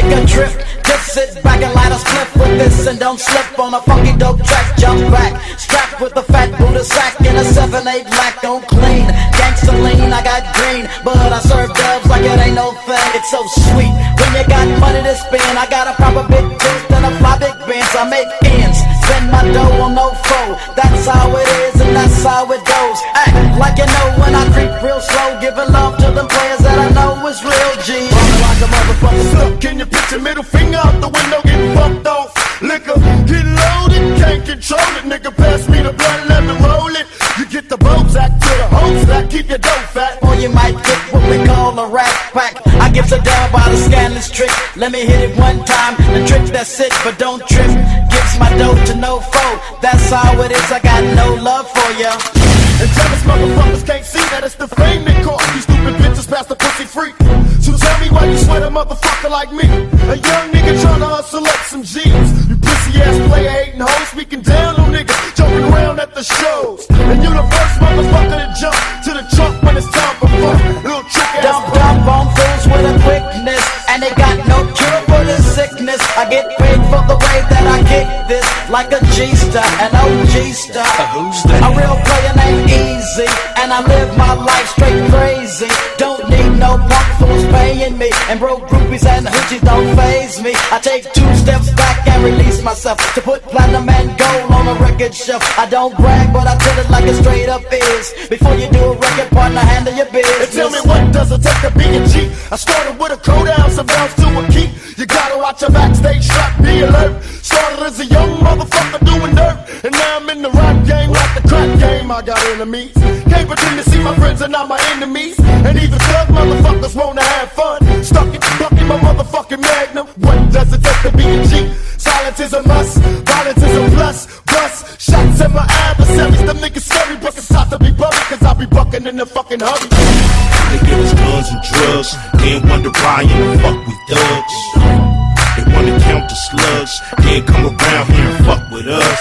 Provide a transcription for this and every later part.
take a trip. Just sit back and light a spliff with this and don't slip on a funky dope track. Jump back, strapped with a fat Buddha sack and a 7/8 black. Don't clean, gangsta lean, I got green, but I serve dubs like it ain't no thing. It's so sweet when you got money to spend. I got a proper big twist and a fly big Benz. I make ends, spend my dough on no foe. That's how it is and that's how it goes. Act like you know when I creep real slow, giving love to them players that I know is real G. Like a motherfucker stuck. Can you put your middle finger out the window, getting bumped off? Liquor, get loaded, can't control it. Nigga, pass me the blunt, let me roll it. You get the Bozak to the whole stack, keep your dough fat. Or you might get what we call a rat pack. I gives a damn about a scandalous trick. Let me hit it one time, the trick that's it, but don't trip. Gives my dough to no foe. That's how it is, I got no love for ya. And jealous motherfuckers can't see that it's the fame that caught these stupid bitches past the pussy freak. So tell me why you sweat a motherfucker like me, a young nigga tryna hustle up some G's. You pussy ass player hating hoes, speaking down on niggas, jumping around at the shows. And you the first motherfucker to jump to the trunk when it's time for fun. Little trick ass dump on fools with a quickness, and they got no cure for this sickness. I get paid for the way that I kick this, like a G-star, an OG star. A real player named Easy, and I live my life straight crazy. Don't need no punk fools paying me, and broke groupies and hoochies don't faze me. I take 2 steps back and release myself to put platinum and gold on a record shelf. I don't brag, but I tell it like it straight up is. Before you do a record, partner, handle your business. And tell me what does it take to be a G? I started with a code ounce of bounce to a key. You gotta watch your backstage strap, be alert. Started as a young motherfucker doing dirt, and now I'm in the rap game like the crack game. I got enemies, can't pretend to see my friends are not my enemies. And even thug motherfuckers wanna have fun. Stuck it, bucking my motherfucking magnum. What does it take to be a G? Silence is a must, violence is a plus. Bust, shots at my adversaries, them niggas scary, but it's hot to be bubby, cause I be bucking in the fucking hubby. They give us guns and drugs, then wonder why in the fuck we thugs. They wanna count the slugs, then come around here and fuck with us.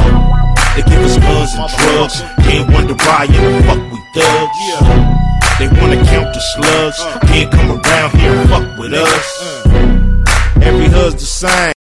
They give us guns and drugs, then wonder why in the fuck we thugs. They wanna count the slugs, then come around here and fuck with us. Every hood's the same.